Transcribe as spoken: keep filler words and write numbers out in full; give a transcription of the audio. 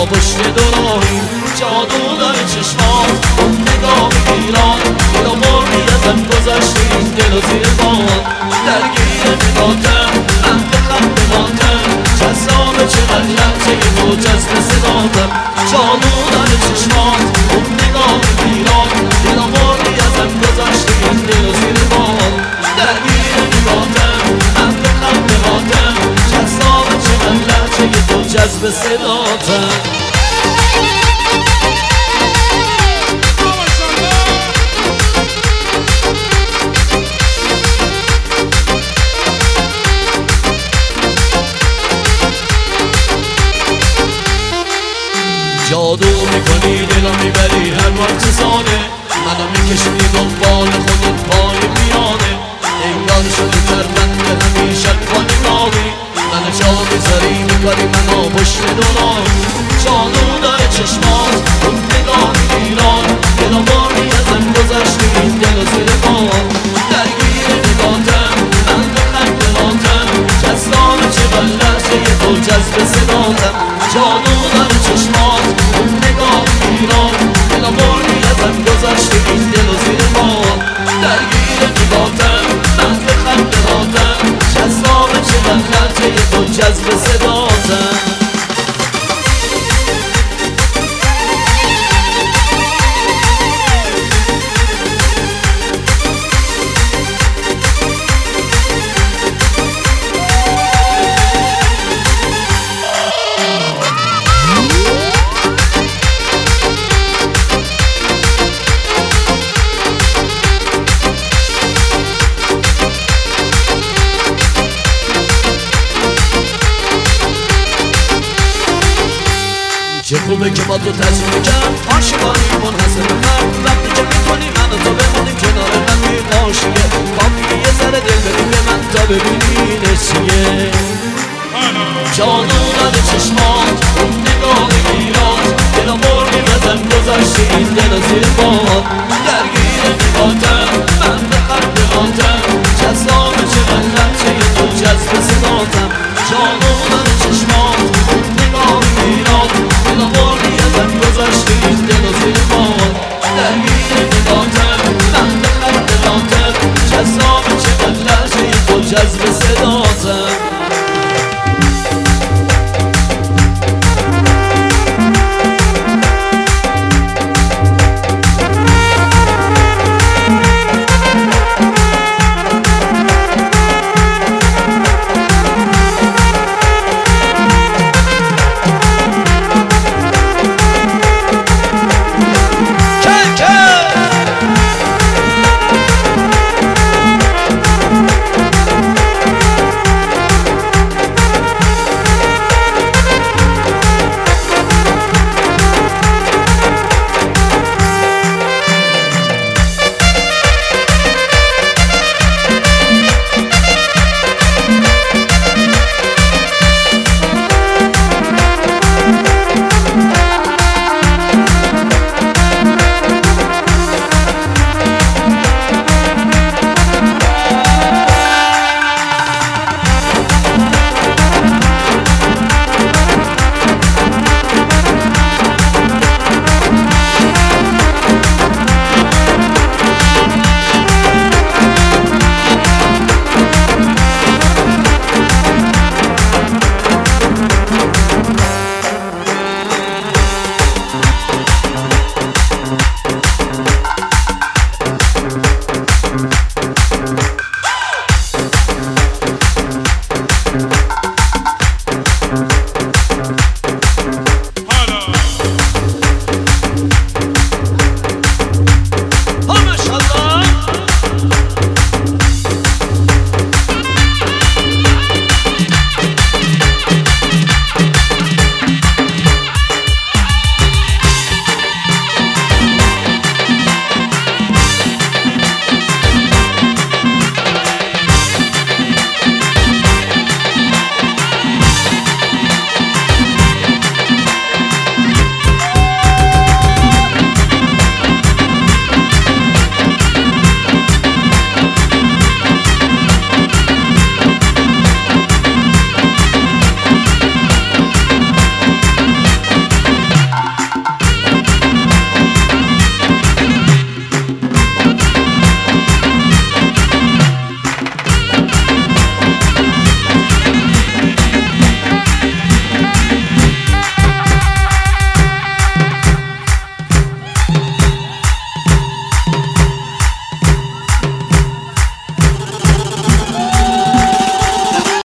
پشت دوراهی جادو داره چشمان اون نگاه ایران دل و مرغی ازم گذشته این دل و زیر باد درگیر نگاتم من به خم به ماتم جذابه چقدر لحظه تو جذب صداتم جادو داره چشمان اون نگاه ایران دل و مرغی ازم گذشته این دل و زیر باد درگیر نگاتم من به خم به ماتم جذابه چقدر لحظه تو جذب صداتم جادو میکنی دلو میبری هر وقت زانه منو میکشی دنبال خودت پای میانه انگار شده تربند همیشه با نگاهی منو جا میذاری میکاری منو پشت دوراهی جادو داره چشمات اون نگاه ایران دل و باری ازم گذشتی این دل و زیر باد درگیر نگاتم من به خنده راتم جذاب چقدر لحظه تو جذب صداتم جادو داره چشمات اون نگاه ایران دل و باری ازم گذشتی این دل و زیر باد درگیر نگاتم من به خنده راتم جذاب چقدر لحظه تو جذب صداتم چه خوبه که با تو تجربه کرد عاشقانی منحصر به فرد وقتی که میکنی من و تو بمونیم کنار هم عاشقه کافیه یه ذره دل بدی به من تا ببینی چیه جادو داره چشمات اون نگاه ایران دل و مرغی ازم گذشتی این دل و زیر باد درگیر نگاتم من به خط نگاتم جذاب چقدر لحظه تو جذب صداتم جادو داره چشمات اون نگاه ایران دل و مرغی ازم گذشتی این دل و زیر باد درگیر نگاتم من به خط نگاتم جذاب چقدر لحظه تو جذب صداتم